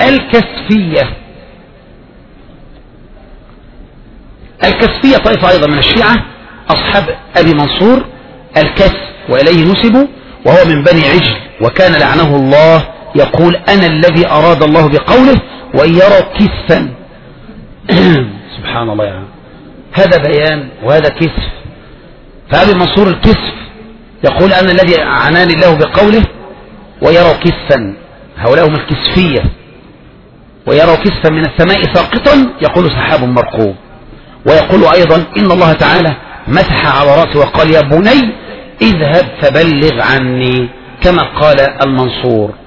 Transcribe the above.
الكسفية. الكسفية طائفة أيضا من الشيعة أصحاب أبي منصور الكسف، وإليه نسبوا، وهو من بني عجل، وكان لعنه الله يقول أنا الذي أراد الله بقوله وإن يروا كسفا. سبحان الله يعني. هذا بيان وهذا كسف. فأبي منصور الكسف يقول أنا الذي عناني الله بقوله ويروا كسفا، هؤلاء هم الكسفية. ويروا كسفا من السماء ساقطا يقول سحاب مركوب. ويقول أيضا إن الله تعالى مسح على رأسه وقال يا بني اذهب فبلغ عني، كما قال المنصور.